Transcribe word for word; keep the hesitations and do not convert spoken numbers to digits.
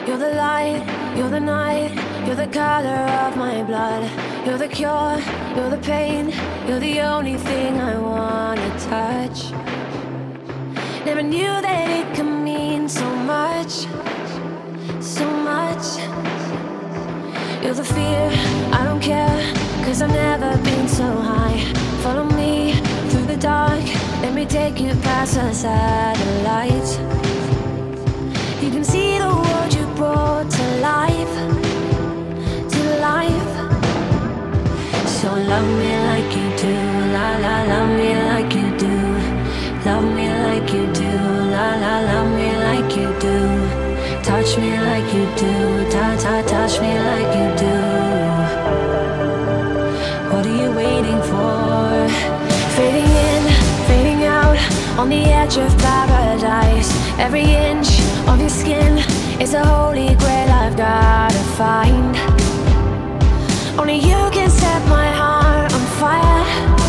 You're the light, you're the night, you're the color of my blood. You're the cure, you're the pain, you're the only thing I wanna touch. Never knew that it could mean so much, so much. You're the fear, I don't care, cause I've never been so high. Follow me through the dark, let me take you past the satellites. You can see the world you brought to life, to life. So love me like you do, la la, love me like you do. Love me like you do, la la, love me like you do. Touch me like you do, ta ta, touch me like you do. What are you waiting for? Fading in, fading out, on the edge of paradise. Every inch of your skin is a holy grail I've gotta find. Only you can set my heart on fire.